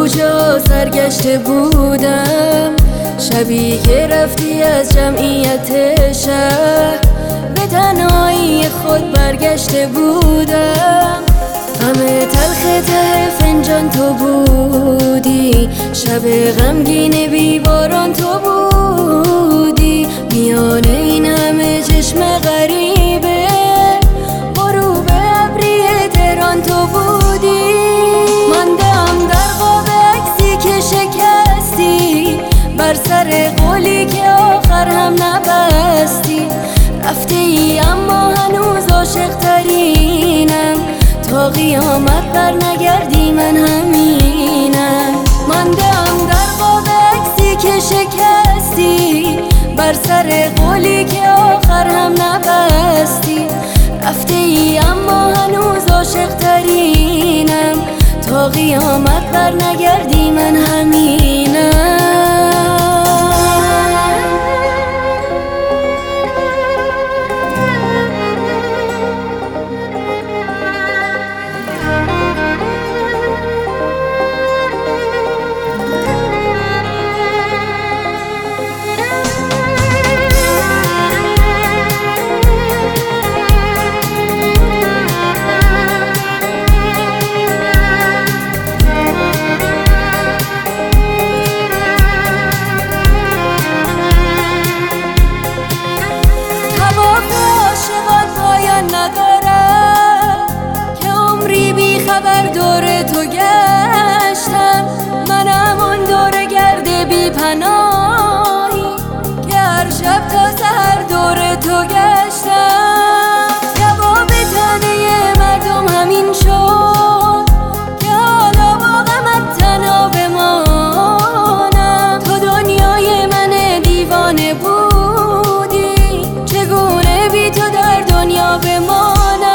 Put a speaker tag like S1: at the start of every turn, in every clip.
S1: کجا سرگشته بودم، شبی که رفتی از جمعیت شهر، به تنهایی خود برگشته بودم. غم تلخ ته فنجان تو بودی، شب غمگین بیباران تو بودی. میان این همه چشم غریبه، غروب ابری تهران تو بودی. ماندم در قاب عکسی که شکستی، بر سر قولی که آخر هم نبستی. رفته ای اما هنوز عاشق ترینم، تا قیامت بر نگردی من همینم. ماندم در قاب عکسی که شکستی، بر سر قولی که آخر هم نبستی. رفته ای اما هنوز عاشق ترینم، تا قیامت بر نگردی من همینم. خبر دور تو گشتم، منم اون دور گرد بی پناهی که هر شب تا سحر دور تو گشتم. جواب تنه مردم همین شد که حالا با غمت تنها بمانم. تو دنیای من دیوانه بودی، چگونه بی تو در دنیا بمانم.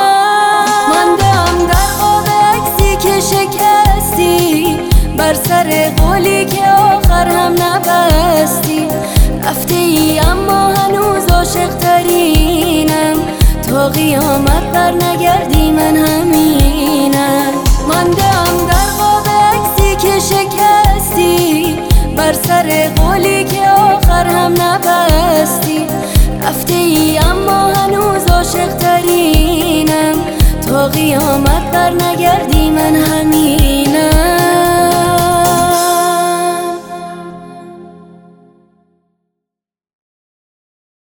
S1: بر سر قولی که آخر هم نبستی. رفته ای اما هنوز عاشق ترینم، تا قیامت بر نگردی من همینم. ماندم در قاب عکسی که شکستی، بر سر قولی که آخر هم نبستی. رفته ای اما هنوز عاشق ترینم، تا قیامت بر نگردی من همینم.